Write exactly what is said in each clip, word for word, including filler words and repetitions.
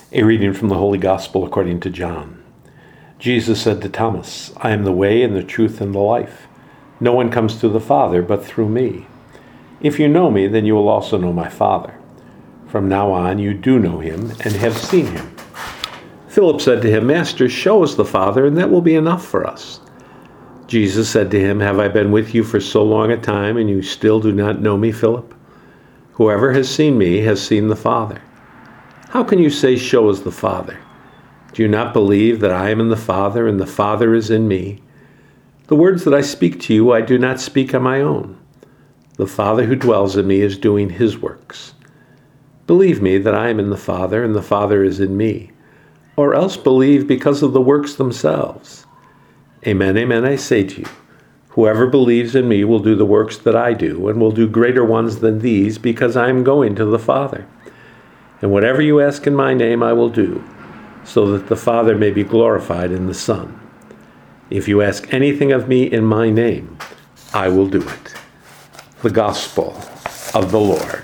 A reading from the Holy Gospel according to John. Jesus said to Thomas, "I am the way and the truth and the life. No one comes to the Father but through me. If you know me, then you will also know my Father. From now on you do know him and have seen him." Philip said to him, "Master, show us the Father, and that will be enough for us." Jesus said to him, "Have I been with you for so long a time, and you still do not know me, Philip? Whoever has seen me has seen the Father. How can you say, 'Show us the Father'? Do you not believe that I am in the Father, and the Father is in me? The words that I speak to you I do not speak on my own. The Father who dwells in me is doing his works. Believe me that I am in the Father, and the Father is in me, or else believe because of the works themselves. Amen, amen, I say to you, whoever believes in me will do the works that I do, and will do greater ones than these, because I am going to the Father. And whatever you ask in my name I will do, so that the Father may be glorified in the Son. If you ask anything of me in my name, I will do it." The Gospel of the Lord.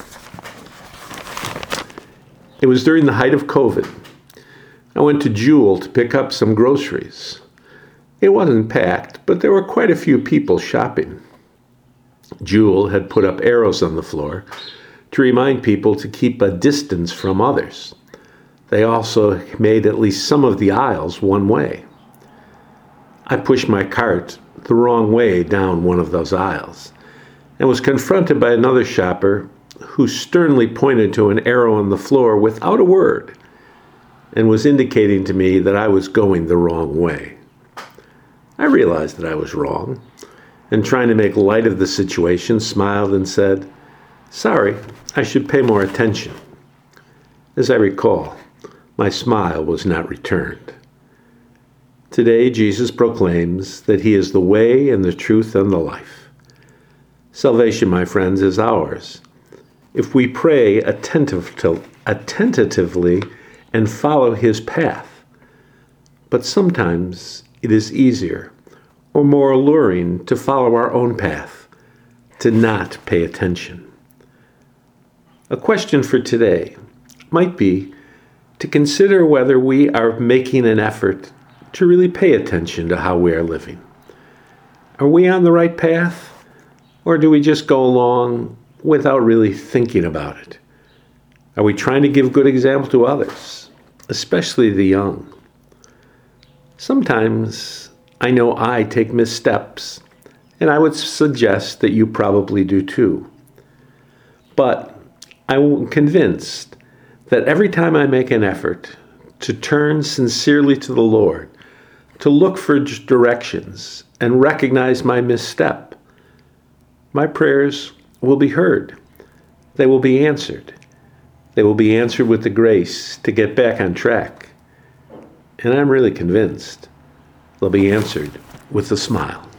It was during the height of COVID. I went to Jewel to pick up some groceries. It wasn't packed, but there were quite a few people shopping. Jewel had put up arrows on the floor to remind people to keep a distance from others. They also made at least some of the aisles one way. I pushed my cart the wrong way down one of those aisles and was confronted by another shopper who sternly pointed to an arrow on the floor without a word and was indicating to me that I was going the wrong way. I realized that I was wrong, and trying to make light of the situation, smiled and said, "Sorry, I should pay more attention." As I recall, my smile was not returned. Today, Jesus proclaims that he is the way and the truth and the life. Salvation, my friends, is ours if we pray attentive to, attentively and follow his path. But sometimes it is easier or more alluring to follow our own path, to not pay attention. A question for today might be to consider whether we are making an effort to really pay attention to how we are living. Are we on the right path, or do we just go along without really thinking about it? Are we trying to give good example to others, especially the young? Sometimes I know I take missteps, and I would suggest that you probably do too. But I'm convinced that every time I make an effort to turn sincerely to the Lord, to look for directions and recognize my misstep, my prayers will be heard. They will be answered. They will be answered with the grace to get back on track. And I'm really convinced they'll be answered with a smile.